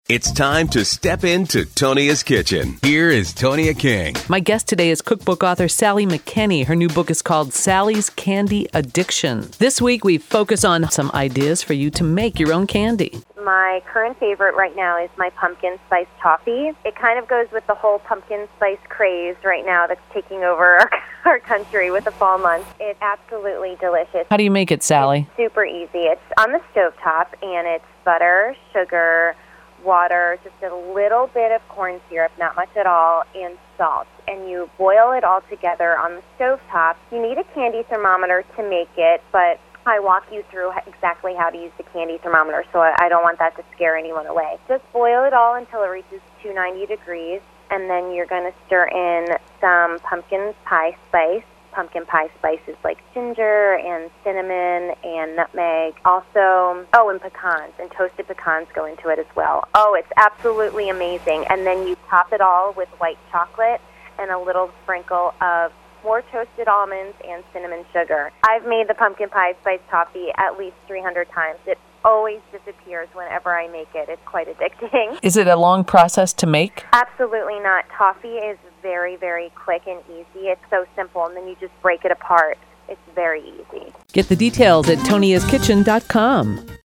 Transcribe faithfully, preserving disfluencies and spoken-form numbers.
It's time to step into Tonia's kitchen. Here is Tonia King. My guest today is cookbook author Sally McKinney. Her new book is called Sally's Candy Addiction. This week we focus on some ideas for you to make your own candy. My current favorite right now is my pumpkin spice toffee. It kind of goes with the whole pumpkin spice craze right now that's taking over our, our country with the fall months. It's absolutely delicious. How do you make it, Sally? It's super easy. It's on the stovetop, and it's butter, sugar, water, just a little bit of corn syrup, not much at all, and salt. And you boil it all together on the stovetop. You need a candy thermometer to make it, but I walk you through exactly how to use the candy thermometer, so I don't want that to scare anyone away. Just boil it all until it reaches two hundred ninety degrees, and then you're going to stir in some pumpkin pie spice. Pumpkin pie spices like ginger and cinnamon and nutmeg. Also, oh, and pecans, and toasted pecans go into it as well. Oh, it's absolutely amazing. And then you top it all with white chocolate and a little sprinkle of more toasted almonds and cinnamon sugar. I've made the pumpkin pie spice toffee at least three hundred times. It always disappears whenever I make it. It's quite addicting. Is it a long process to make? Absolutely not. Toffee is very, very quick and easy. It's so simple, and then you just break it apart. It's very easy. Get the details at tonias kitchen dot com.